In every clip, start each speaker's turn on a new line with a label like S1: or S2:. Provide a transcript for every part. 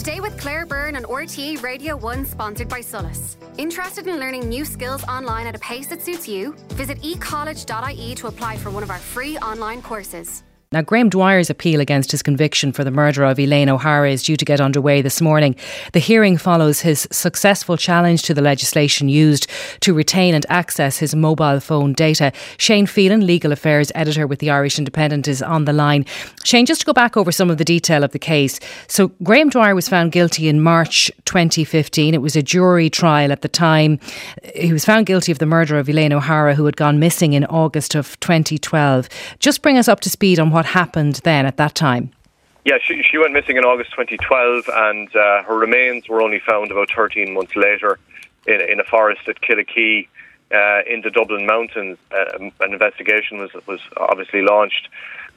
S1: Today with Claire Byrne on RTE Radio 1, sponsored by Solus. Interested in learning new skills online at a pace that suits you? Visit ecollege.ie to apply for one of our free online courses.
S2: Now, Graham Dwyer's appeal against his conviction for the murder of Elaine O'Hara is due to get underway this morning. The hearing follows his successful challenge to the legislation used to retain and access his mobile phone data. Shane Phelan, Legal Affairs Editor with the Irish Independent, is on the line. Shane, just to go back over some of the detail of the case. So, Graham Dwyer was found guilty in March 2015. It was a jury trial at the time. He was found guilty of the murder of Elaine O'Hara, who had gone missing in August of 2012. Just bring us up to speed on what happened then at that time.
S3: Yeah, she went missing in August 2012 and her remains were only found about 13 months later in a forest at Killikee in the Dublin Mountains. An investigation was obviously launched.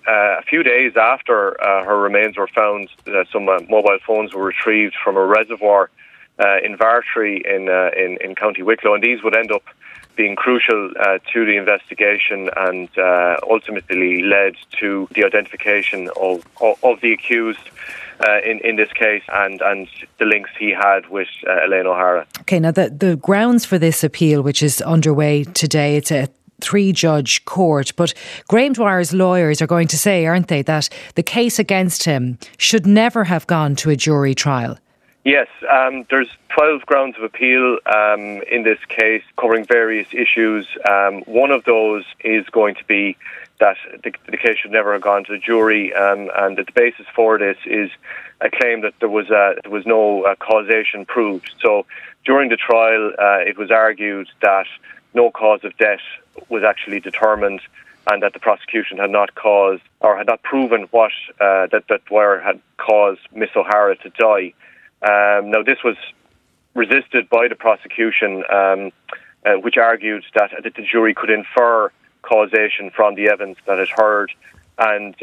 S3: A few days after her remains were found, some mobile phones were retrieved from a reservoir in Vartry in County Wicklow, and these would end up being crucial to the investigation and ultimately led to the identification of the accused in this case and the links he had with Elaine O'Hara. Okay, now the grounds for this appeal, which is underway today, it's a 3-judge court, but Graham Dwyer's lawyers are going to say, aren't they, that the case against him should never have gone to a jury trial? Yes, there's 12 grounds of appeal in this case covering various issues. One of those is going to be that the case should never have gone to the jury, and the basis for this is a claim that there was no causation proved. So during the trial, it was argued that no cause of death was actually determined, and that the prosecution had not caused or had not proven what that Dwyer had caused Miss O'Hara to die. Now, this was resisted by the prosecution, which argued that the jury could infer causation from the evidence that it heard, and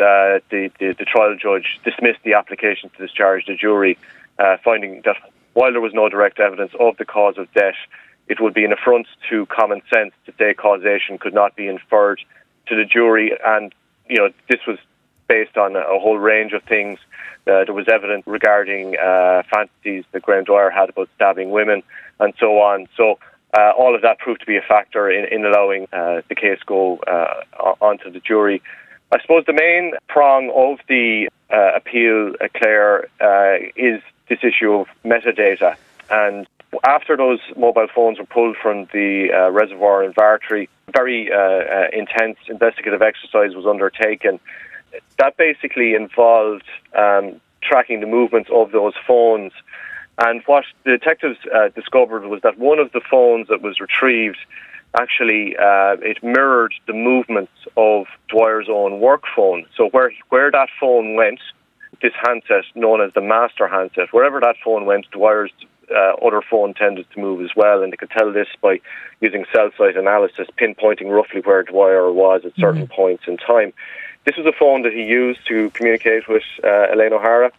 S3: the trial judge dismissed the application to discharge the jury, finding that while there was no direct evidence of the cause of death, it would be an affront to common sense to say causation could not be inferred to the jury. And, this was based on a whole range of things. There was evidence regarding fantasies that Graham Dwyer had about stabbing women and so on. So all of that proved to be a factor in allowing the case go onto the jury. I suppose the main prong of the appeal, Claire, is this issue of metadata. And after those mobile phones were pulled from the reservoir in Vartry, very intense investigative exercise was undertaken. That basically involved tracking the movements of those phones. And what the detectives discovered was that one of the phones that was retrieved, actually, it mirrored the movements of Dwyer's own work phone. So where that phone went, this handset known as the master handset, wherever that phone went, Dwyer's other phone tended to move as well. And they could tell this by using cell site analysis, pinpointing roughly where Dwyer was at certain points in time. This was a phone that he used to communicate with Elaine O'Hara.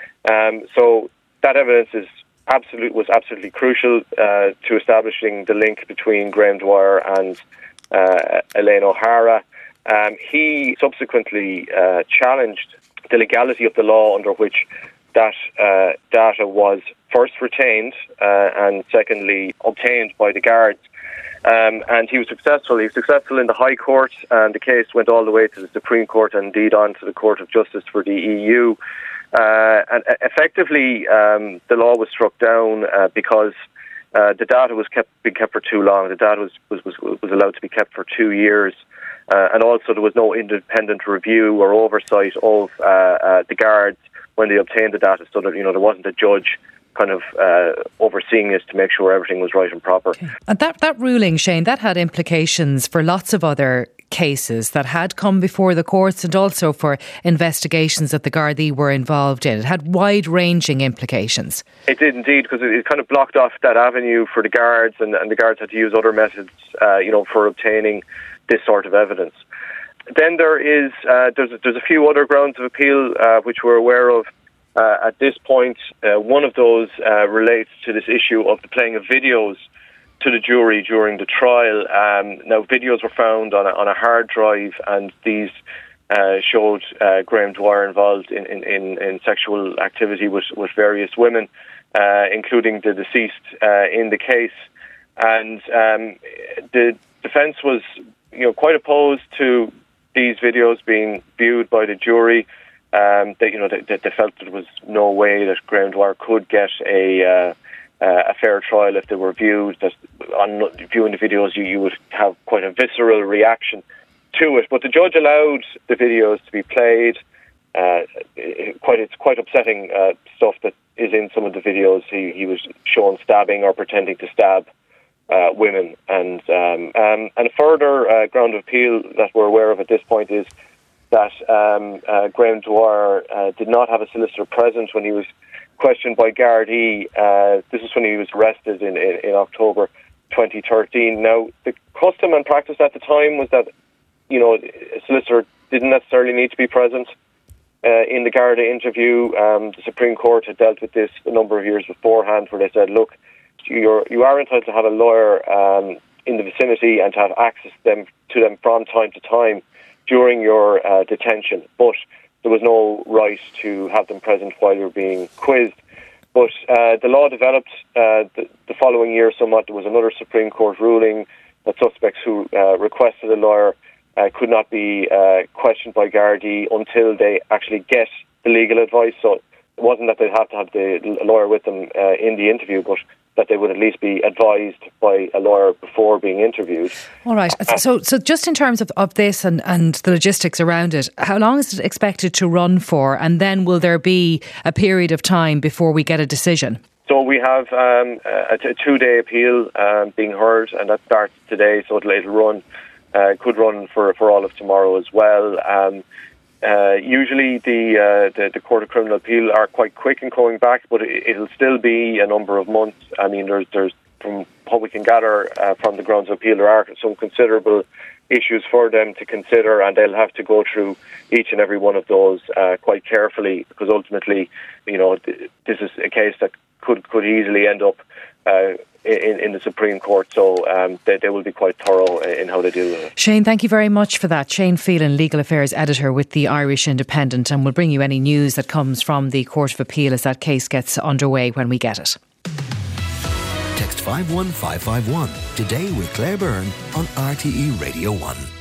S3: So that evidence was absolutely crucial to establishing the link between Graham Dwyer and Elaine O'Hara. He subsequently challenged the legality of the law under which that data was first retained and secondly obtained by the guards. And he was successful. He was successful in the High Court, and the case went all the way to the Supreme Court and indeed on to the Court of Justice for the EU. And effectively, the law was struck down because the data was being kept for too long. The data was allowed to be kept for 2 years, and also there was no independent review or oversight of the guards when they obtained the data, so that there wasn't a judge kind of overseeing this to make sure everything was right and proper. Okay. And that ruling, Shane, that had implications for lots of other cases that had come before the courts and also for investigations that the Gardaí were involved in. It had wide-ranging implications. It did indeed, because it kind of blocked off that avenue for the guards, and the guards had to use other methods, for obtaining this sort of evidence. Then there's a few other grounds of appeal which we're aware of. At this point, one of those relates to this issue of the playing of videos to the jury during the trial. Now, videos were found on a hard drive, and these showed Graham Dwyer involved in sexual activity with various women, including the deceased in the case. And the defence was, quite opposed to these videos being viewed by the jury. They felt there was no way that Graham Dwyer could get a fair trial if they were viewed. That on viewing the videos, you would have quite a visceral reaction to it. But the judge allowed the videos to be played. It's quite upsetting stuff that is in some of the videos. He was shown stabbing or pretending to stab women, and a further ground of appeal that we're aware of at this point is that Graham Dwyer did not have a solicitor present when he was questioned by Gardaí. This is when he was arrested in October 2013. Now, the custom and practice at the time was that a solicitor didn't necessarily need to be present in the Garda interview. The Supreme Court had dealt with this a number of years beforehand, where they said, look, you are entitled to have a lawyer in the vicinity and to have access to them from time to time during your detention, but there was no right to have them present while you're being quizzed. But the law developed the following year somewhat. There was another Supreme Court ruling that suspects who requested a lawyer could not be questioned by Gardaí until they actually get the legal advice. So it wasn't that they'd have to have the lawyer with them in the interview, but that they would at least be advised by a lawyer before being interviewed.
S2: All right. So just in terms of this and the logistics around it, how long is it expected to run for? And then will there be a period of time before we get a decision?
S3: So we have a 2-day appeal being heard, and that starts today, so it'll run. Could run for all of tomorrow as well. Usually the Court of Criminal Appeal are quite quick in coming back, but it'll still be a number of months. I mean, there's from what we can gather from the grounds of appeal, there are some considerable issues for them to consider, and they'll have to go through each and every one of those quite carefully, because ultimately, this is a case that could easily end up in the Supreme Court, so they will be quite thorough in how they deal with it.
S2: Shane, thank you very much for that. Shane Phelan, Legal Affairs Editor with the Irish Independent, and we'll bring you any news that comes from the Court of Appeal as that case gets underway when we get it.
S4: Text 51551 today with Claire Byrne on RTE Radio 1.